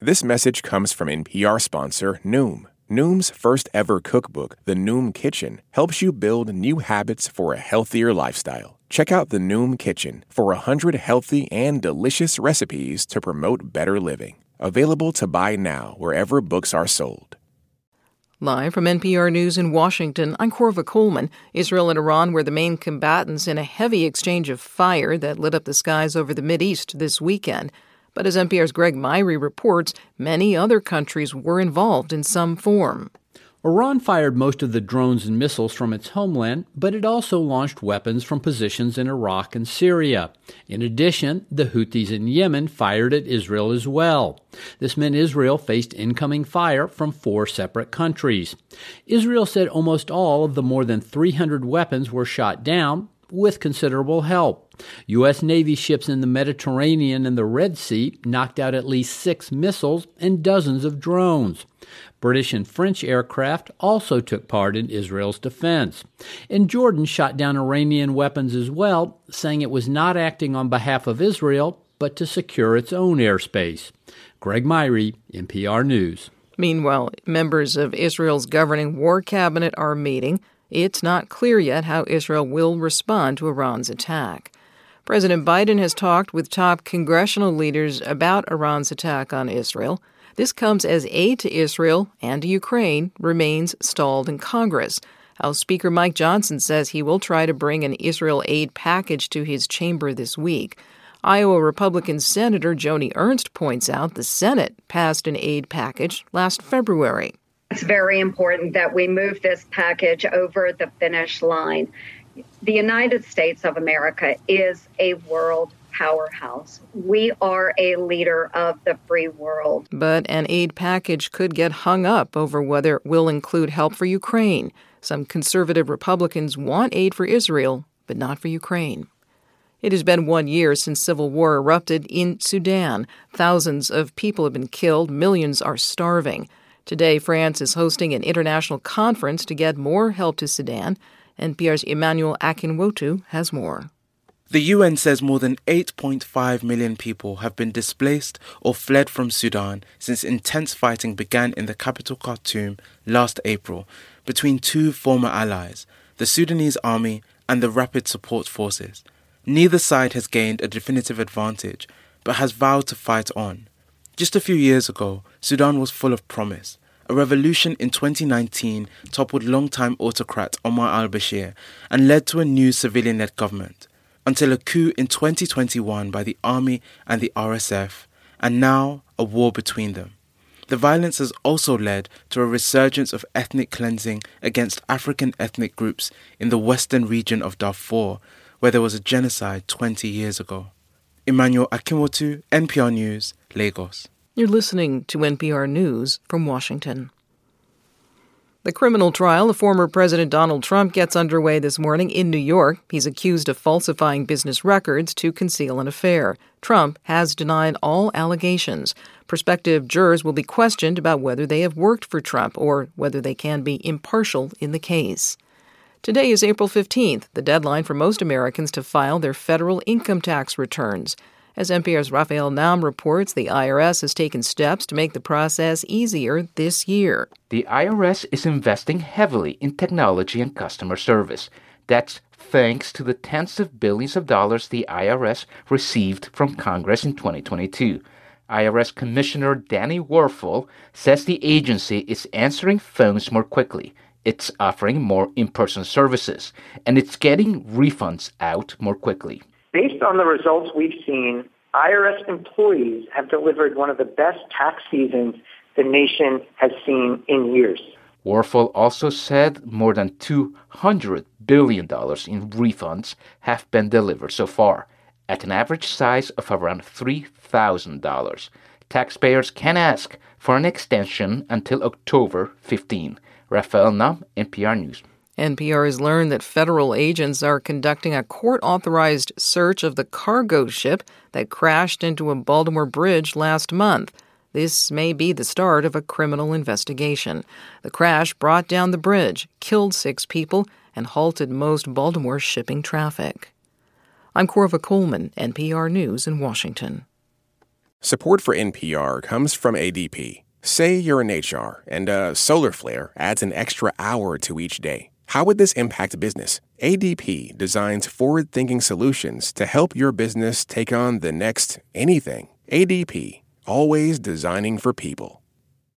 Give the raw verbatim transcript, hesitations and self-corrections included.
This message comes from N P R sponsor Noom. Noom's first ever cookbook, The Noom Kitchen, helps you build new habits for a healthier lifestyle. Check out The Noom Kitchen for one hundred healthy and delicious recipes to promote better living. Available to buy now wherever books are sold. Live from N P R News in Washington, I'm Corva Coleman. Israel and Iran were the main combatants in a heavy exchange of fire that lit up the skies over the Mideast this weekend. But as N P R's Greg Myrie reports, many other countries were involved in some form. Iran fired most of the drones and missiles from its homeland, but it also launched weapons from positions in Iraq and Syria. In addition, the Houthis in Yemen fired at Israel as well. This meant Israel faced incoming fire from four separate countries. Israel said almost all of the more than three hundred weapons were shot down, with considerable help. U S. Navy ships in the Mediterranean and the Red Sea knocked out at least six missiles and dozens of drones. British and French aircraft also took part in Israel's defense. And Jordan shot down Iranian weapons as well, saying it was not acting on behalf of Israel, but to secure its own airspace. Greg Myrie, N P R News. Meanwhile, members of Israel's governing war cabinet are meeting. It's not clear yet how Israel will respond to Iran's attack. President Biden has talked with top congressional leaders about Iran's attack on Israel. This comes as aid to Israel and to Ukraine remains stalled in Congress. House Speaker Mike Johnson says he will try to bring an Israel aid package to his chamber this week. Iowa Republican Senator Joni Ernst points out the Senate passed an aid package last February. It's very important that we move this package over the finish line. The United States of America is a world powerhouse. We are a leader of the free world. But an aid package could get hung up over whether it will include help for Ukraine. Some conservative Republicans want aid for Israel, but not for Ukraine. It has been one year since civil war erupted in Sudan. Thousands of people have been killed. Millions are starving. Today, France is hosting an international conference to get more help to Sudan. N P R's Emmanuel Akinwotu has more. The U N says more than eight point five million people have been displaced or fled from Sudan since intense fighting began in the capital Khartoum last April between two former allies, the Sudanese army and the Rapid Support Forces. Neither side has gained a definitive advantage, but has vowed to fight on. Just a few years ago, Sudan was full of promise. A revolution in twenty nineteen toppled longtime autocrat Omar al-Bashir and led to a new civilian-led government, until a coup in twenty twenty-one by the army and the R S F, and now a war between them. The violence has also led to a resurgence of ethnic cleansing against African ethnic groups in the western region of Darfur, where there was a genocide twenty years ago. Emmanuel Akinwotu, N P R News, Lagos. You're listening to N P R News from Washington. The criminal trial of former President Donald Trump gets underway this morning in New York. He's accused of falsifying business records to conceal an affair. Trump has denied all allegations. Prospective jurors will be questioned about whether they have worked for Trump or whether they can be impartial in the case. Today is April fifteenth, the deadline for most Americans to file their federal income tax returns. As N P R's Raphael Nam reports, the I R S has taken steps to make the process easier this year. The I R S is investing heavily in technology and customer service. That's thanks to the tens of billions of dollars the I R S received from Congress in twenty twenty-two. I R S Commissioner Danny Werfel says the agency is answering phones more quickly. It's offering more in-person services, and it's getting refunds out more quickly. Based on the results we've seen, I R S employees have delivered one of the best tax seasons the nation has seen in years. Werfel also said more than two hundred billion dollars in refunds have been delivered so far, at an average size of around three thousand dollars. Taxpayers can ask for an extension until October fifteenth. Raphael Nam, N P R News. N P R has learned that federal agents are conducting a court-authorized search of the cargo ship that crashed into a Baltimore bridge last month. This may be the start of a criminal investigation. The crash brought down the bridge, killed six people, and halted most Baltimore shipping traffic. I'm Corva Coleman, N P R News in Washington. Support for N P R comes from A D P. Say you're in H R and a solar flare adds an extra hour to each day. How would this impact business? A D P designs forward-thinking solutions to help your business take on the next anything. A D P, always designing for people.